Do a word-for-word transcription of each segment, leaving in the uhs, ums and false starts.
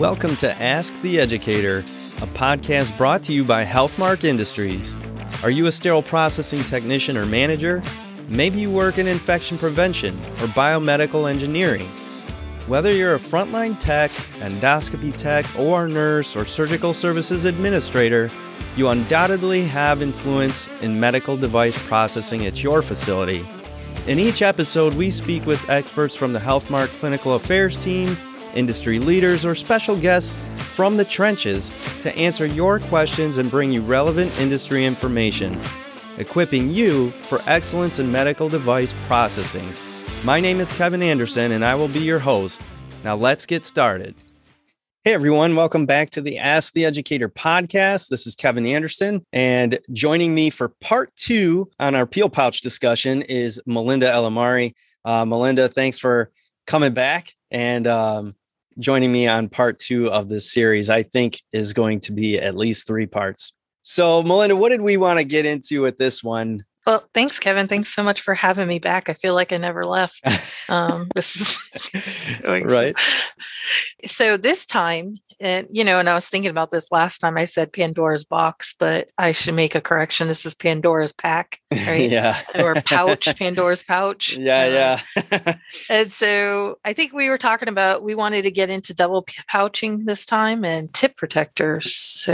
Welcome to Ask the Educator, a podcast brought to you by Healthmark Industries. Are you a sterile processing technician or manager? Maybe you work in infection prevention or biomedical engineering. Whether you're a frontline tech, endoscopy tech, O R nurse, or surgical services administrator, you undoubtedly have influence in medical device processing at your facility. In each episode, we speak with experts from the Healthmark Clinical Affairs team, industry leaders, or special guests from the trenches to answer your questions and bring you relevant industry information, equipping you for excellence in medical device processing. My name is Kevin Anderson, and I will be your host. Now let's get started. Hey everyone, welcome back to the Ask the Educator podcast. This is Kevin Anderson, and joining me for part two on our peel pouch discussion is Melinda Elamari. Uh, Melinda, thanks for coming back and um, joining me on part two of this series. I think is going to be at least three parts. So Melinda, what did we want to get into with this one? Well, thanks, Kevin. Thanks so much for having me back. I feel like I never left. Um, this is right. So this time, and you know, and I was thinking about this last time. I said Pandora's box, but I should make a correction. This is Pandora's pack, right? Yeah. Or pouch, Pandora's pouch. Yeah, uh, yeah. And so I think we were talking about we wanted to get into double p- pouching this time and tip protectors.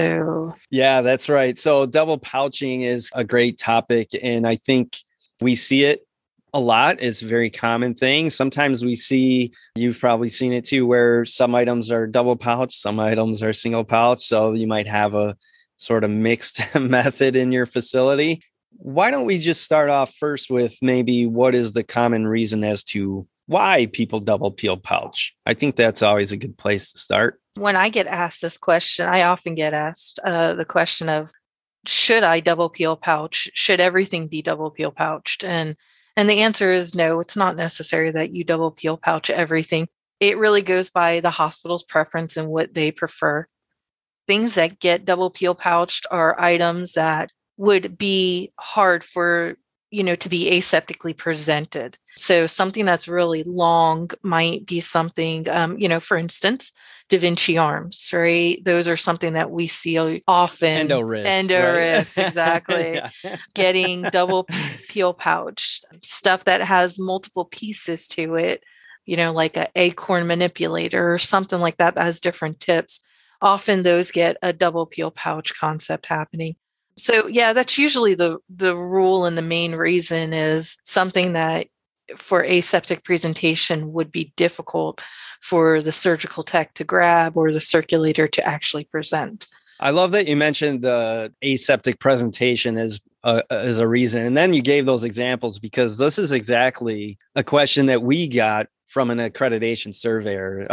So yeah, that's right. So double pouching is a great topic, and I think we see it a lot. It's a very common thing. Sometimes we see, you've probably seen it too, where some items are double pouch, some items are single pouch. So you might have a sort of mixed method in your facility. Why don't we just start off first with maybe what is the common reason as to why people double peel pouch? I think that's always a good place to start. When I get asked this question, I often get asked uh, the question of, should I double peel pouch? Should everything be double peel pouched? And And the answer is no, it's not necessary that you double peel pouch everything. It really goes by the hospital's preference and what they prefer. Things that get double peel pouched are items that would be hard for, you know, to be aseptically presented. So something that's really long might be something, um, you know, for instance, Da Vinci arms, right? Those are something that we see often. Endoris. Endoris, right? Exactly. Yeah. Getting double peel pouched. Stuff that has multiple pieces to it, you know, like an acorn manipulator or something like that that has different tips. Often those get a double peel pouch concept happening. So yeah, that's usually the the rule, and the main reason is something that for aseptic presentation would be difficult for the surgical tech to grab or the circulator to actually present. I love that you mentioned the aseptic presentation as a, as a reason. And then you gave those examples, because this is exactly a question that we got from an accreditation surveyor.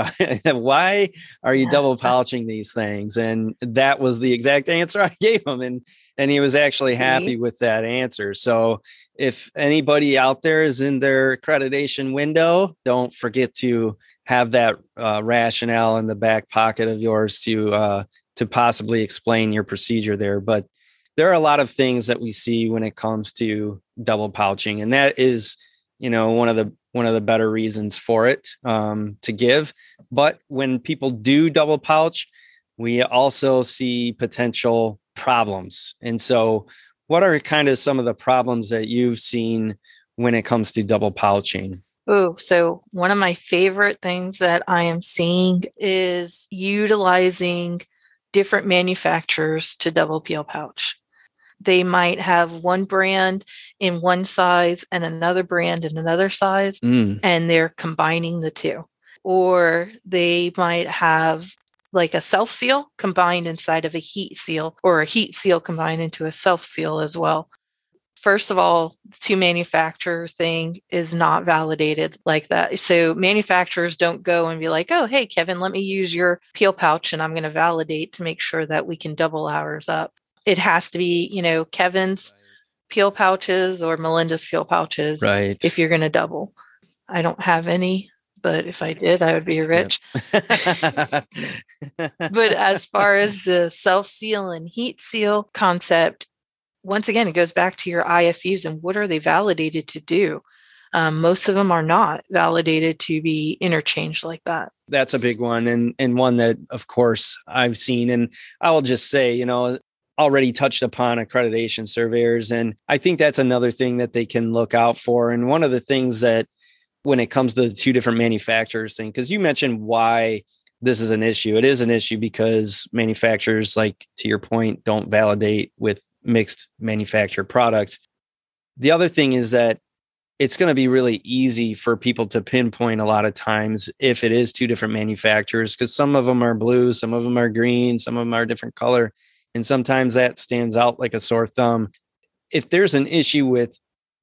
Why are you Yeah. double pouching these things? And that was the exact answer I gave him. And, and he was actually happy with that answer. So if anybody out there is in their accreditation window, don't forget to have that uh, rationale in the back pocket of yours to, uh, to possibly explain your procedure there. But there are a lot of things that we see when it comes to double pouching. And that is, you know, one of the one of the better reasons for it um, to give. But when people do double pouch, we also see potential problems. And so what are kind of some of the problems that you've seen when it comes to double pouching? Oh, so one of my favorite things that I am seeing is utilizing different manufacturers to double peel pouch. They might have one brand in one size and another brand in another size, Mm. and they're combining the two. Or they might have like a self-seal combined inside of a heat seal, or a heat seal combined into a self-seal as well. First of all, the two manufacturer thing is not validated like that. So manufacturers don't go and be like, oh, hey, Kevin, let me use your peel pouch and I'm going to validate to make sure that we can double ours up. It has to be, you know, Kevin's peel pouches or Melinda's peel pouches. Right. If you're going to double. I don't have any, but if I did, I would be rich. Yep. But as far as the self-seal and heat seal concept, once again, it goes back to your I F Us and what are they validated to do? Um, most of them are not validated to be interchanged like that. That's a big one, and and one that, of course, I've seen. And I will just say, you know, already touched upon accreditation surveyors. And I think that's another thing that they can look out for. And one of the things that when it comes to the two different manufacturers thing, because you mentioned why this is an issue. It is an issue because manufacturers, like to your point, don't validate with mixed manufactured products. The other thing is that it's going to be really easy for people to pinpoint a lot of times if it is two different manufacturers, because some of them are blue, some of them are green, some of them are a different color. And sometimes that stands out like a sore thumb. If there's an issue with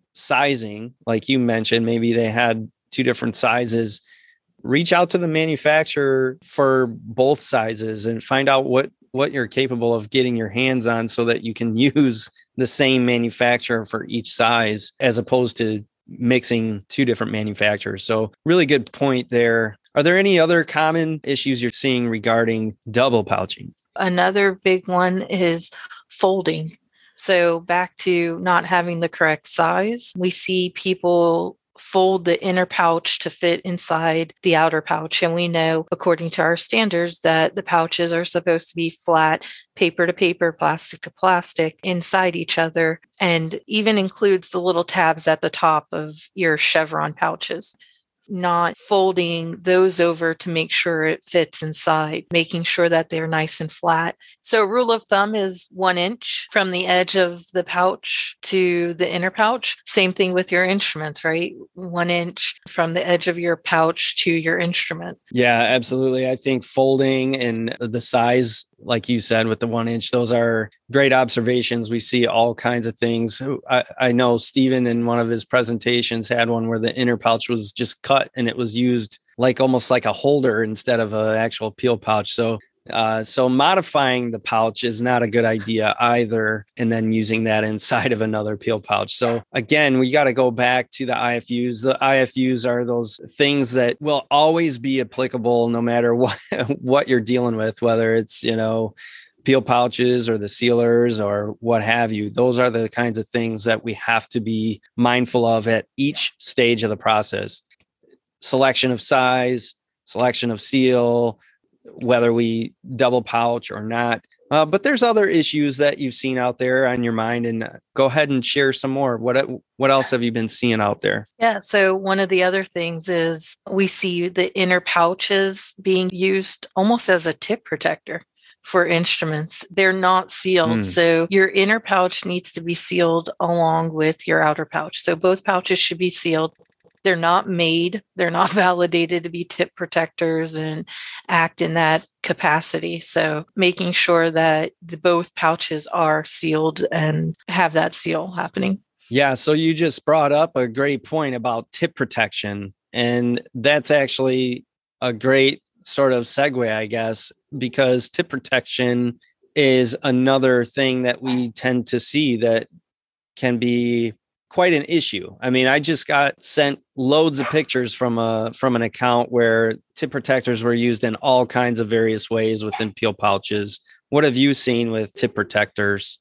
sizing, like you mentioned, maybe they had two different sizes, reach out to the manufacturer for both sizes and find out what, what you're capable of getting your hands on so that you can use the same manufacturer for each size as opposed to mixing two different manufacturers. So really good point there. Are there any other common issues you're seeing regarding double pouching? Another big one is folding. So back to not having the correct size, we see people fold the inner pouch to fit inside the outer pouch. And we know, according to our standards, that the pouches are supposed to be flat, paper to paper, plastic to plastic inside each other, and even includes the little tabs at the top of your chevron pouches. Not folding those over to make sure it fits inside, making sure that they're nice and flat. So rule of thumb is one inch from the edge of the pouch to the inner pouch. Same thing with your instruments, right? One inch from the edge of your pouch to your instrument. Yeah, absolutely. I think folding and the size, like you said, with the one inch, those are great observations. We see all kinds of things. I, I know Stephen in one of his presentations had one where the inner pouch was just cut and it was used like almost like a holder instead of an actual peel pouch. So Uh, so modifying the pouch is not a good idea either, and then using that inside of another peel pouch. So again, we got to go back to the I F Us. The I F Us are those things that will always be applicable no matter what, what you're dealing with, whether it's, you know, peel pouches or the sealers or what have you. Those are the kinds of things that we have to be mindful of at each stage of the process. Selection of size, selection of seal, whether we double pouch or not. Uh, but there's other issues that you've seen out there on your mind, and uh, go ahead and share some more. What what else have you been seeing out there? Yeah. So one of the other things is we see the inner pouches being used almost as a tip protector for instruments. They're not sealed. Mm. So your inner pouch needs to be sealed along with your outer pouch. So both pouches should be sealed. They're not made, they're not validated to be tip protectors and act in that capacity. So making sure that the, both pouches are sealed and have that seal happening. Yeah. So you just brought up a great point about tip protection. And that's actually a great sort of segue, I guess, because tip protection is another thing that we tend to see that can be quite an issue. I mean, I just got sent loads of pictures from a from an account where tip protectors were used in all kinds of various ways within peel pouches. What have you seen with tip protectors?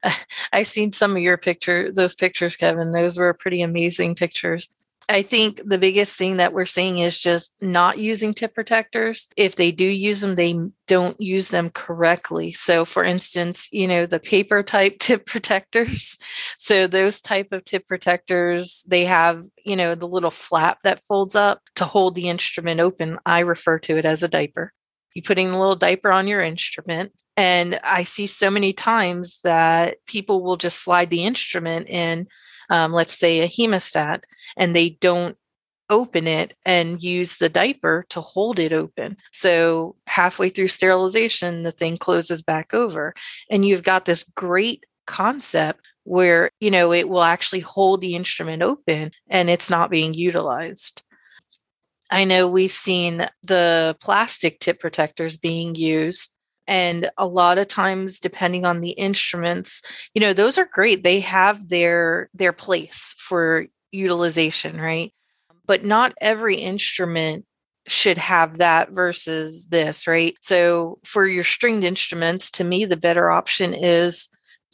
I've seen some of your picture, those pictures, Kevin. Those were pretty amazing pictures. I think the biggest thing that we're seeing is just not using tip protectors. If they do use them, they don't use them correctly. So for instance, you know, the paper type tip protectors. So those type of tip protectors, they have, you know, the little flap that folds up to hold the instrument open. I refer to it as a diaper. You're putting the little diaper on your instrument. And I see so many times that people will just slide the instrument in, um, let's say a hemostat, and they don't open it and use the diaper to hold it open. So halfway through sterilization, the thing closes back over. And you've got this great concept where, you know, it will actually hold the instrument open and it's not being utilized. I know we've seen the plastic tip protectors being used. And a lot of times, depending on the instruments, you know, those are great. They have their their place for utilization, right? But not every instrument should have that versus this, right? So for your stringed instruments, to me, the better option is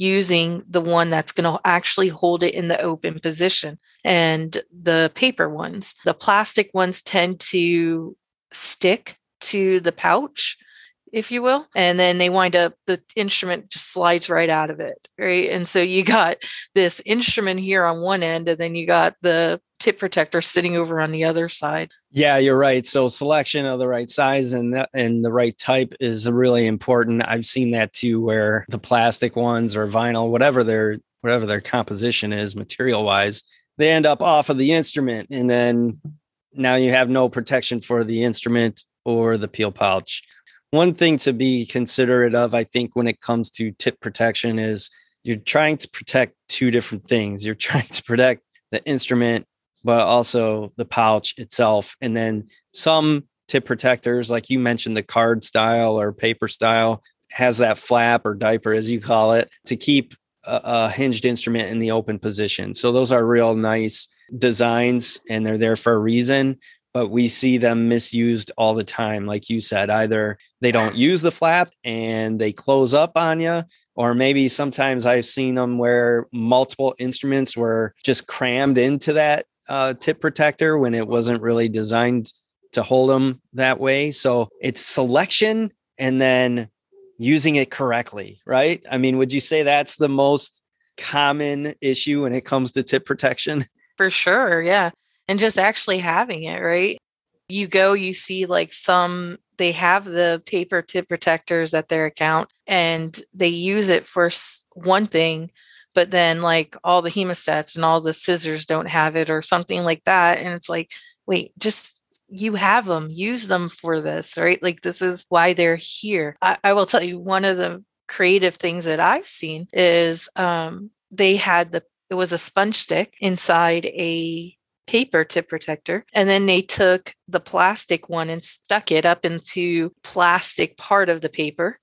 using the one that's going to actually hold it in the open position. And the paper ones, the plastic ones tend to stick to the pouch, if you will. And then they wind up, the instrument just slides right out of it, right? And so you got this instrument here on one end, and then you got the tip protector sitting over on the other side. Yeah, you're right. So selection of the right size and and the right type is really important. I've seen that too, where the plastic ones or vinyl, whatever their whatever their composition is, material wise, they end up off of the instrument, and then now you have no protection for the instrument or the peel pouch. One thing to be considerate of, I think, when it comes to tip protection is you're trying to protect two different things. You're trying to protect the instrument, but also the pouch itself. And then some tip protectors, like you mentioned, the card style or paper style, has that flap or diaper, as you call it, to keep a, a hinged instrument in the open position. So those are real nice designs, and they're there for a reason. But we see them misused all the time. Like you said, either they don't use the flap and they close up on you, or maybe sometimes I've seen them where multiple instruments were just crammed into that uh, tip protector when it wasn't really designed to hold them that way. So it's selection and then using it correctly, right? I mean, would you say that's the most common issue when it comes to tip protection? For sure. Yeah. And just actually having it, right? You go, you see like some, they have the paper tip protectors at their account and they use it for one thing, but then like all the hemostats and all the scissors don't have it or something like that. And it's like, wait, just you have them, use them for this, right? Like this is why they're here. I, I will tell you, one of the creative things that I've seen is um, they had the, it was a sponge stick inside a paper tip protector. And then they took the plastic one and stuck it up into plastic part of the paper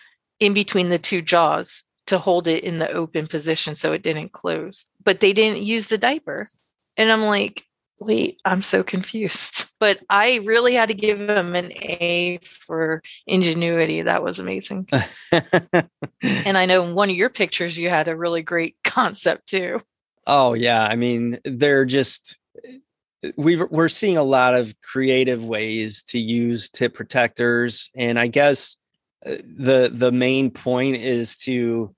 in between the two jaws to hold it in the open position so it didn't close. But they didn't use the diaper. And I'm like, wait, I'm so confused. But I really had to give them an A for ingenuity. That was amazing. And I know in one of your pictures, you had a really great concept too. Oh, yeah. I mean, they're just, we've, we're seeing a lot of creative ways to use tip protectors. And I guess the the main point is to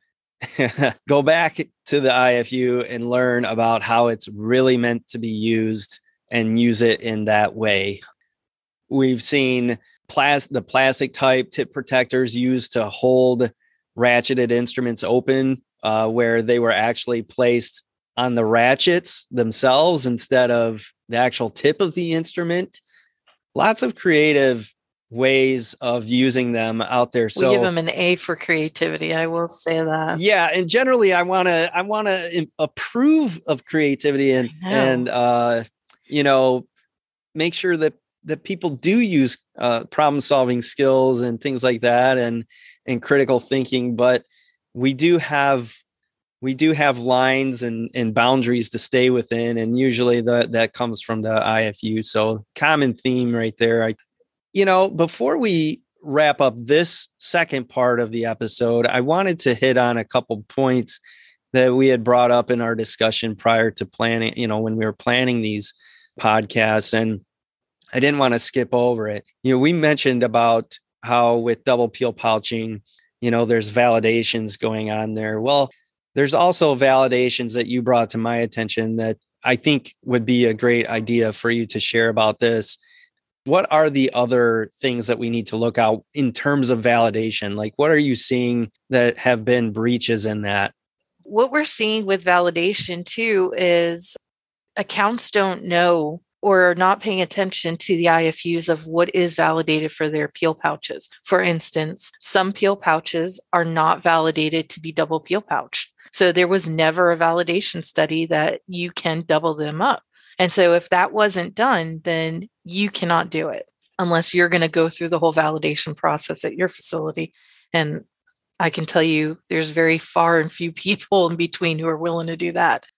go back to the I F U and learn about how it's really meant to be used and use it in that way. We've seen plas- the plastic type tip protectors used to hold ratcheted instruments open, uh, where they were actually placed on the ratchets themselves instead of the actual tip of the instrument. Lots of creative ways of using them out there. So we give them an A for creativity. I will say that. Yeah. And generally I want to, I want to approve of creativity and, and, uh, you know, make sure that, that people do use, uh, problem solving skills and things like that and, and critical thinking. But we do have, we do have lines and, and boundaries to stay within. And usually that, that comes from the I F U. So common theme right there. I, You know, before we wrap up this second part of the episode, I wanted to hit on a couple points that we had brought up in our discussion prior to planning, you know, when we were planning these podcasts, and I didn't want to skip over it. You know, we mentioned about how with double peel pouching, you know, there's validations going on there. Well, there's also validations that you brought to my attention that I think would be a great idea for you to share about this. What are the other things that we need to look out in terms of validation? Like, what are you seeing that have been breaches in that? What we're seeing with validation too is accounts don't know or are not paying attention to the I F Us of what is validated for their peel pouches. For instance, some peel pouches are not validated to be double peel pouched. So there was never a validation study that you can double them up. And so if that wasn't done, then you cannot do it unless you're going to go through the whole validation process at your facility. And I can tell you there's very far and few people in between who are willing to do that.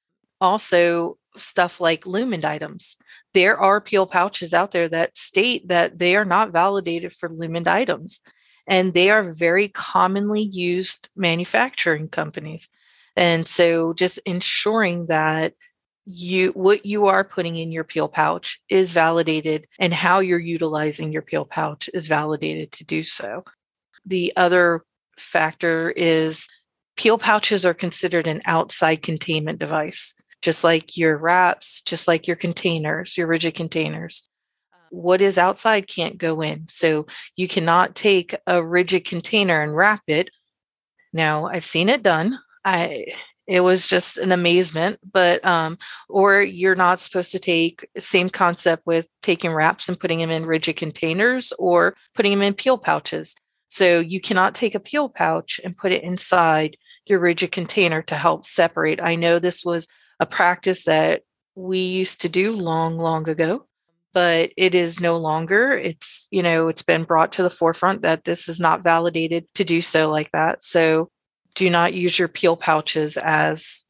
Also, stuff like lumen items. There are peel pouches out there that state that they are not validated for lumen items. and they are very commonly used manufacturing companies. And so just ensuring that you what you are putting in your peel pouch is validated, and how you're utilizing your peel pouch is validated to do so. The other factor is peel pouches are considered an outside containment device, just like your wraps, just like your containers, your rigid containers. What is outside can't go in. So you cannot take a rigid container and wrap it. Now, I've seen it done. I it was just an amazement, but um, or you're not supposed to take same concept with taking wraps and putting them in rigid containers or putting them in peel pouches. So you cannot take a peel pouch and put it inside your rigid container to help separate. I know this was a practice that we used to do long, long ago, but it is no longer. It's, you know, it's been brought to the forefront that this is not validated to do so like that. So do not use your peel pouches as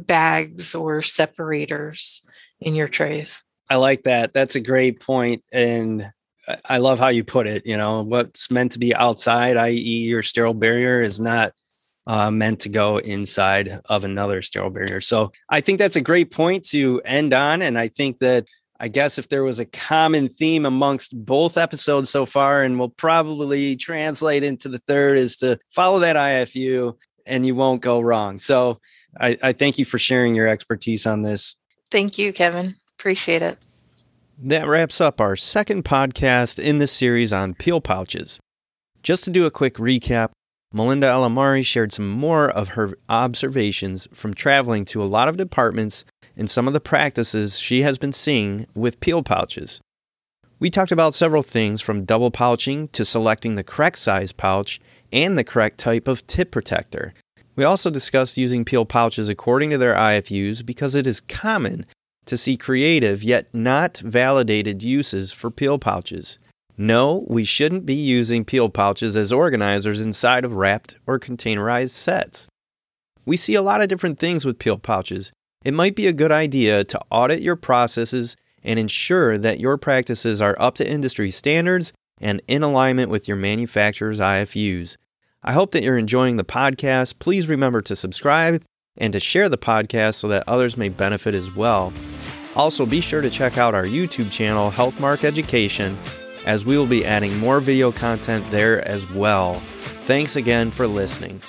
bags or separators in your trays. I like that. That's a great point. And I love how you put it. You know, what's meant to be outside, that is your sterile barrier, is not uh, meant to go inside of another sterile barrier. So I think that's a great point to end on. And I think that, I guess if there was a common theme amongst both episodes so far, and will probably translate into the third, is to follow that I F U and you won't go wrong. So I, I thank you for sharing your expertise on this. Thank you, Kevin. Appreciate it. That wraps up our second podcast in this series on peel pouches. Just to do a quick recap, Melinda Alamari shared some more of her observations from traveling to a lot of departments and some of the practices she has been seeing with peel pouches. We talked about several things, from double pouching to selecting the correct size pouch and the correct type of tip protector. We also discussed using peel pouches according to their I F Us, because it is common to see creative yet not validated uses for peel pouches. No, we shouldn't be using peel pouches as organizers inside of wrapped or containerized sets. We see a lot of different things with peel pouches. It might be a good idea to audit your processes and ensure that your practices are up to industry standards and in alignment with your manufacturer's I F Us. I hope that you're enjoying the podcast. Please remember to subscribe and to share the podcast so that others may benefit as well. Also, be sure to check out our YouTube channel, Healthmark Education, as we will be adding more video content there as well. Thanks again for listening.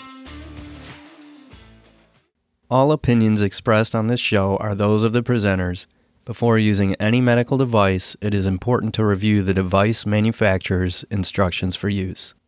All opinions expressed on this show are those of the presenters. Before using any medical device, it is important to review the device manufacturer's instructions for use.